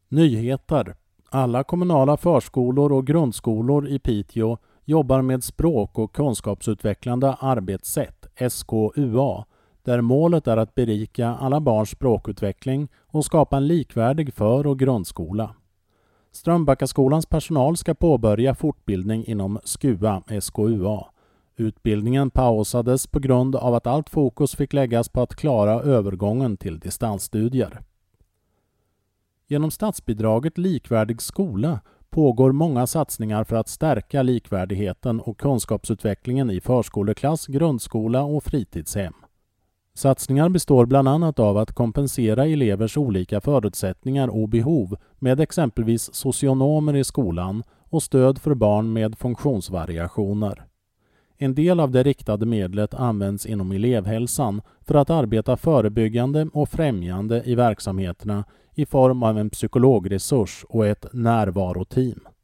Nyheter. Alla kommunala förskolor och grundskolor i Piteå jobbar med språk- och kunskapsutvecklande arbetssätt, SKUA, där målet är att berika alla barns språkutveckling och skapa en likvärdig för- och grundskola. Strömbackaskolans personal ska påbörja fortbildning inom SKUA. Utbildningen pausades på grund av att allt fokus fick läggas på att klara övergången till distansstudier. Genom statsbidraget Likvärdig skola pågår många satsningar för att stärka likvärdigheten och kunskapsutvecklingen i förskoleklass, grundskola och fritidshem. Satsningar består bland annat av att kompensera elevers olika förutsättningar och behov med exempelvis socionomer i skolan och stöd för barn med funktionsvariationer. En del av det riktade medlet används inom elevhälsan för att arbeta förebyggande och främjande i verksamheterna i form av en psykologresurs och ett närvaroteam.